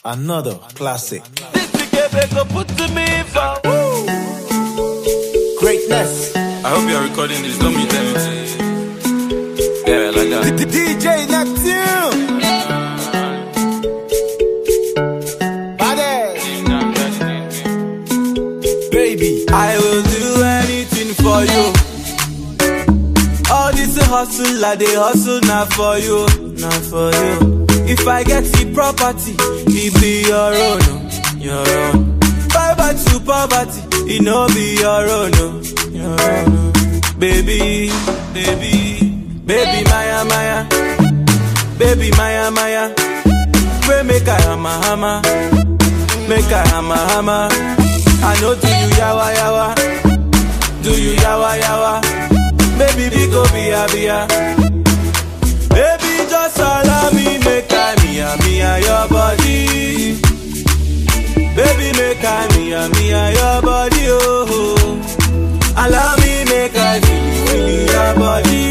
Another classic. Greatness. I hope you are recording this. Don't meet anything. Yeah, like that. DJ Neptune. Baby, I will do anything for you. All this hustle, I dey hustle not for you, not for you. If I get the property, it be your own, your own. Bye to poverty, it no be your own, your own. Baby, Maya, baby Maya. Pray make I hammer, make I hammer. I know do you yawa, do you yawa. Baby, we go be a. Baby, just allow me, make I mia your body. Baby, make I mia your body, oh. Allow me, make I feel your body.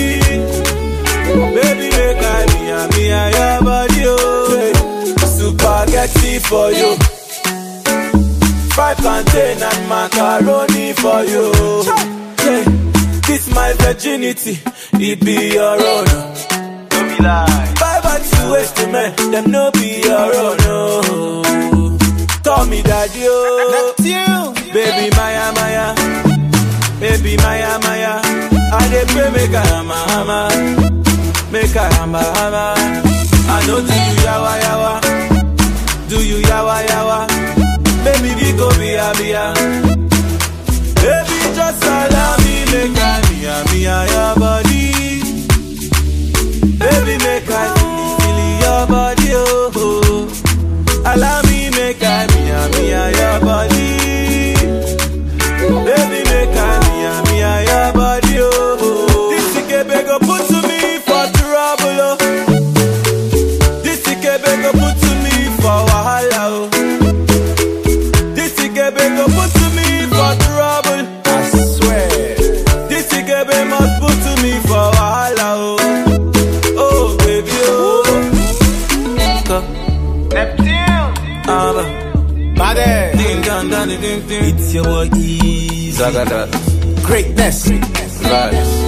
Baby, make I mia your body, oh. Spaghetti for you. Fried plantain and macaroni for you. This my virginity, it be your own. Don't be lie. Bye to waste the man, them no be your own. No. Call me daddy, oh. Baby Maya, baby Maya. I dey pray make I hammer, make I hammer. I know do you yawa, do you yawa. Baby, we go be a. Baby, just allow me, make I mia your body. Baby, make I feel your body, oh. Allow me, make I mia your body. Baby, make I mia your body, oh. This Ikebe go put to me for trouble, oh. This Ikebe go put to me for wahala, oh. This Ikebe go put to me for trouble. I swear. This Ikebe must put to me for wahala, oh. Oh, baby, oh. Neptune. Ding. It's your boy Easy. Zagada. Greatness. Vibes.